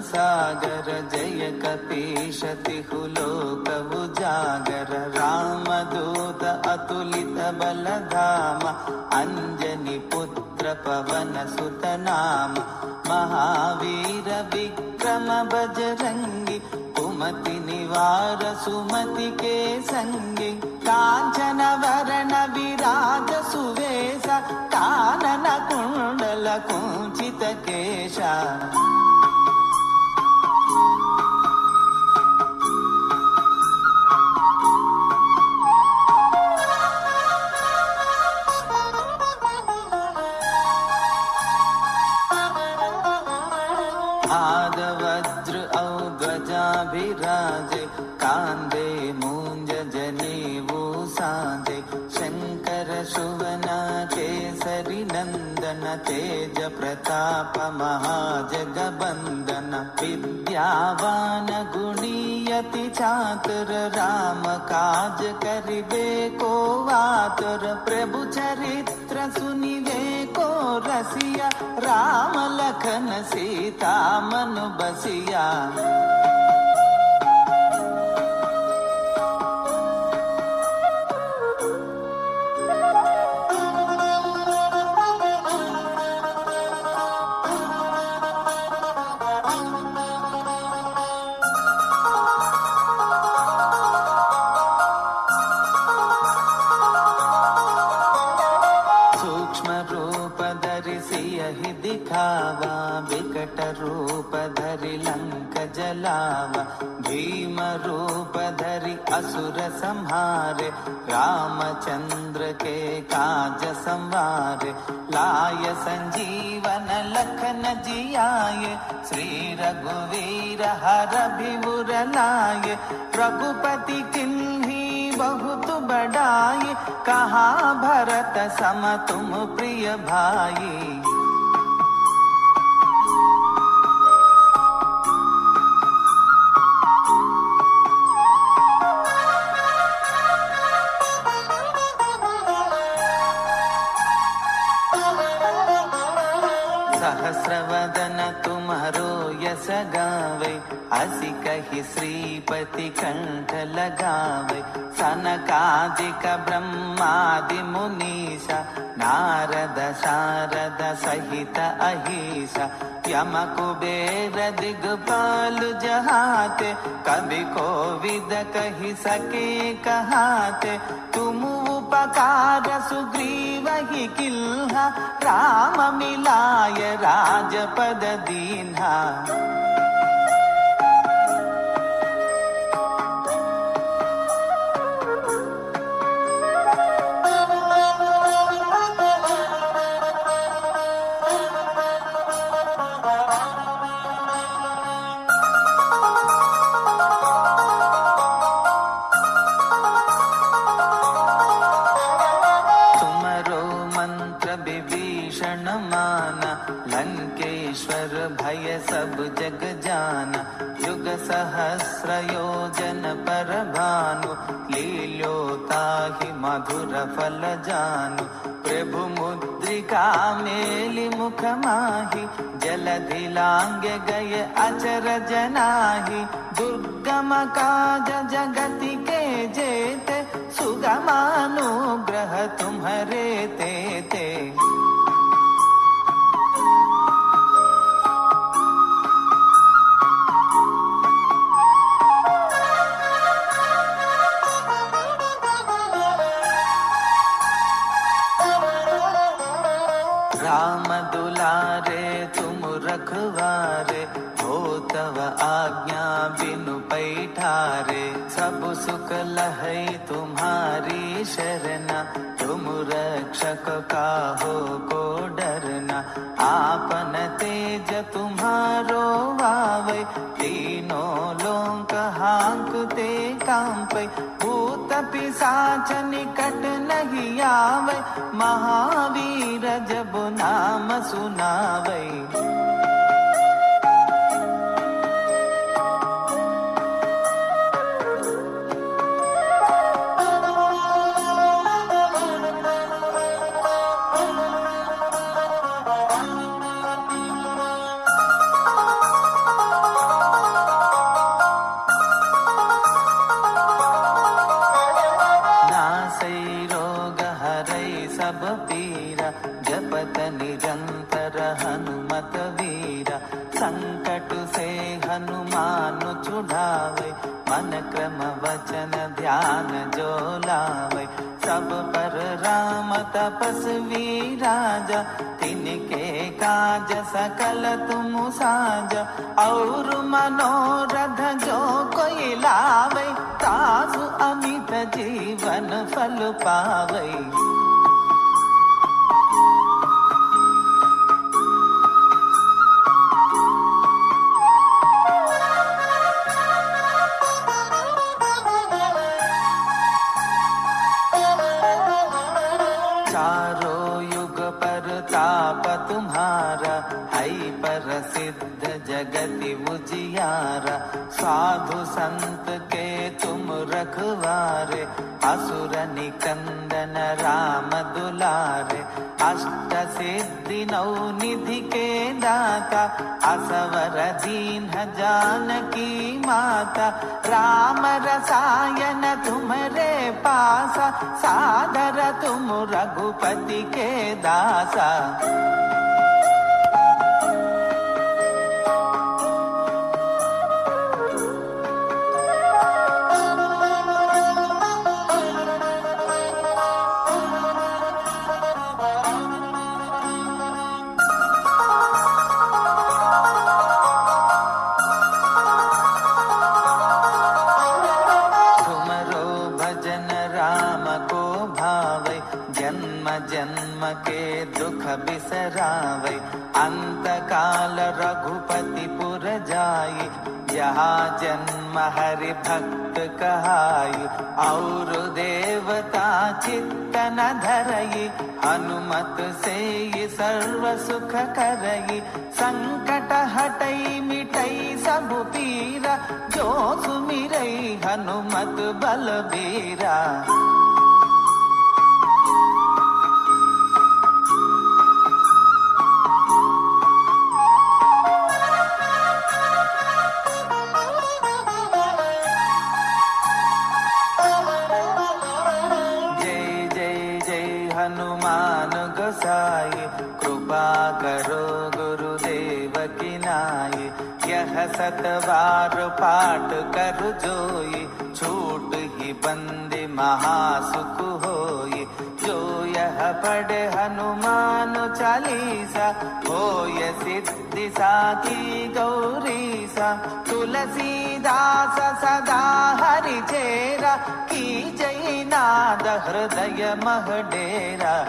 सागर जय कपीशतिहुलोक उजागर रामदूत अतुलित बलधाम अंजनी पुत्र पवन सुत नाम महावीर विक्रम बजरंगी कुमति निवार सुमति के संगी कांचन वरण विराज सुवेश कानन कुंडल कुंचित केशा वज्र औध्वजाभिराजे कांदे मूंज जनेऊ साजे शंकर सुवन केसरी नंदन तेज प्रताप महाजगबंदन विद्यावान गुणीयति चातुर राम काज करिबे को आतुर प्रभु चरित्र सुनिबे को रसिया राम लखन सीता मनु बसिया दिखावा विकट रूप धरि लंक जलावा भीम रूप धरि असुर संहारे रामचंद्र के काज संवारे लाय संजीवन लखन जियाए श्री रघुवीर हर विपुर लाए रघुपति किन्ही बहुत बड़ाई कहा भरत सम तुम प्रिय भाई सहस्रवदन तुम्हारो यश गावे असी कही श्रीपति कंठ लगावे सनकादिक ब्रह्मादि मुनीषा नारद शारद सहित अहिषा यम कुबेर दिगपाल जहाते कवि कोविद कही सके कहाते तुम उपकार सुग्रीव ही किल्हा राम मिलाय राजपद दीन्हा लंकेश्वर भय सब जग जाना युग सहस्र योजन पर भानु लील्योताहि मधुर फल जानु प्रभु मुद्रिका मेलि मुख माहि जलधि लांघ्य गए अचर जनाहि दुर्गम काज जगति के जेते सुगमानुग्रह तुम्हारे तेते राम दुलारे तुम रखवारे हो तव आज्ञा बिनु पैठारे सब सुख लहै तुम्हारी शरणा तुम रक्षक काहो को डरना आपन तेज तुम्हारो आवे तीनों लोक हांकते कांपै भूत पिशाच निकट नहीं आवे महावीर जब नाम सुनावे हर हनुमत वीरा। संकट से हनुमान छुड़ावे, मन क्रम वचन ध्यान जो लावे। सब पर राम तपस्वी राजा, तिनके काज सकल तुम साजा। और मनोरथ जो कोई लावे, तासु अमित जीवन फल पावे। चारों युग पर ताप तुम्हारा, है प्रसिद्ध जगति उजियारा। साधु संत के तुम रखवारे, असुर निकंदन राम दुलारे। अष्ट सिद्धि नौ निधि के दाता, असवर दीन जानकी माता। राम रसायन तुम्हारे पासा, सादर तुम रघुपति के दासा। जन्म जन्म के दुख बिसरावे, अंत काल रघुपति पुर जाई। जहाँ जन्म हरि भक्त कहाई, और देवता चित्त न धरई। हनुमत से ये सर्व सुख करई, संकट हटई मिटई सब पीरा। जो सुमिरई हनुमत बलबीरा। हनुमान गोसाई, कृपा करो गुरुदेव की नाई। यह सतबार पाठ कर जोई, छूट ही बंदे महासुख होई। जो यह पढ़े हनुमान चालीसा, होय सिद्धि साखी गौरीसा। तुलसीदास सदा हरि चेरा, की जय नाद हृदय मह डेरा।